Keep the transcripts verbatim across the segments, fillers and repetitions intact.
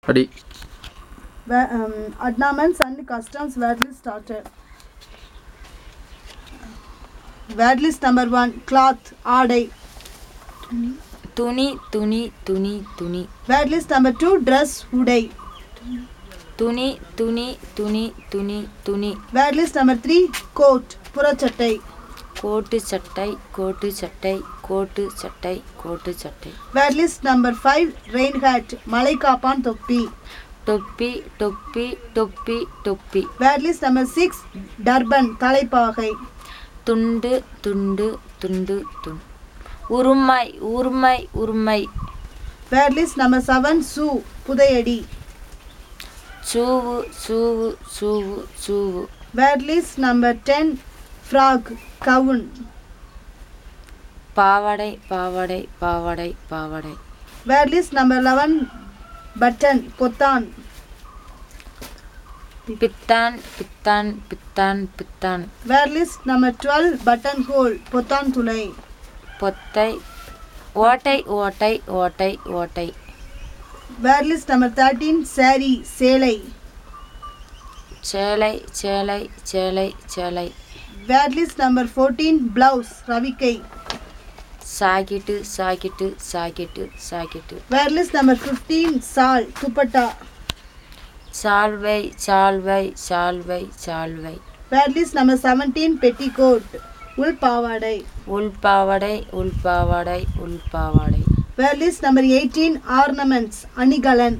அடி. Where, um, ornaments and customs were started. Word list number one, cloth, ஆடை. துணி துணி துணி துணி. Word list number two, dress, உடை. துணி துணி துணி துணி துணி. Word list number three, coat, புறச்சட்டை. கோட்டு சட்டை கோட்டு சட்டை கோட்டு சட்டை கோட்டு சட்டை. Word list number five, rain hat, மலைக்காப்பான் தொப்பி. தொப்பி தொப்பி தொப்பி தொப்பி. Word list number six, turban, தலைப்பாகை. துண்டு துண்டு துண்டு துண்டு. உருமை உருமை உருமை. Word list number seven, shoe, புதையடி. Shoe shoe shoe shoe. Word list number ten, frog, gown. பாவாடை பாவாடை பாவாடை பாவாடை. Word list number eleven, button, பொத்தான். பித்தான் பித்தான் பித்தான் பித்தான். Word list number twelve, button hole, பொத்தான் துளை. பொத்தை ஓட்டை ஓட்டை ஓட்டை ஓட்டை. Word list number thirteen, saree, சேலை. சேலை சேலை சேலை சேலை. Word list number fourteen, blouse, ரவிக்கை. சாக்கிட்டு சாக்கிட்டு சாக்கிட்டு சாக்கிட்டு. Word list number fifteen, சால், துப்பட்டா. சால்வை சால்வை சால்வை சால்வை. Word list number seventeen, petticoat, உள் பாவாடை. உள்பாவாடை உள்பாவாடை உள்பாவாடை. Word list number eighteen, ornaments, அணிகலன்.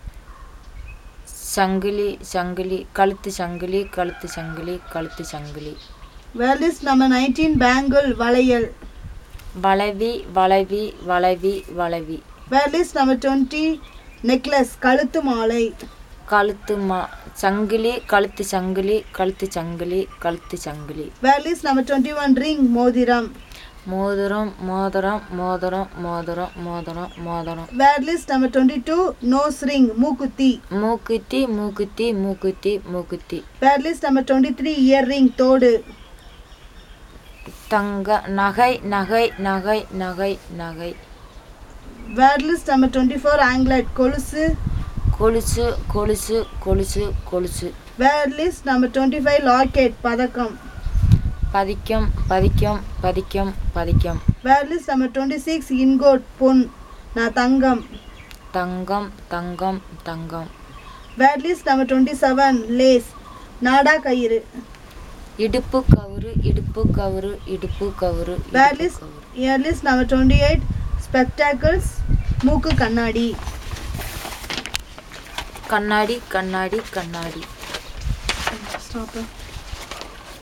சங்கிலி சங்கிலி கழுத்து சங்கிலி கழுத்து சங்கிலி கழுத்து சங்கிலி. Word list number nineteen, bangle, வளையல். வளைவி வளைவி வளைவி வளைவி. Word list number twenty, necklace, கழுத்து மாலை. கழுத்து மா சங்கிலி கழுத்து சங்கிலி கழுத்து சங்கிலி கழுத்து சங்கிலி. Word list number twenty-one, ring, மோதிரம். மோதிரம் மோதிரம் மோதிரம் மோதிரம் மோதிரம் மோதிரம். Word list number twenty-two, nose ring, மூக்குத்தி. மூக்குத்தி மூக்குத்தி மூக்குத்தி மூக்குத்தி. Word list number twenty-three, earring, தோடு. தங்க நகை நகை நகை நகை நகை. Word list number twenty-four, anklet, கொலுசு. கொலுசு கொலுசு கொலுசு கொலுசு. Word list number twenty-five, locket, பதக்கம். பதிக்கம் பதிக்கம் பதிக்கம் பதிக்கம். Word list number twenty-six, ingot, பொன், நான் தங்கம். தங்கம் தங்கம் தங்கம். Word list number twenty-seven, lace, நாடா கயிறு. இடுப்பு கவுரு இடுப்பு கவுரு இடுப்பு கவுரு. Word list, year list number twenty-eight, spectacles, மூக்கு கண்ணாடி. கண்ணாடி கண்ணாடி கண்ணாடி. Stop it.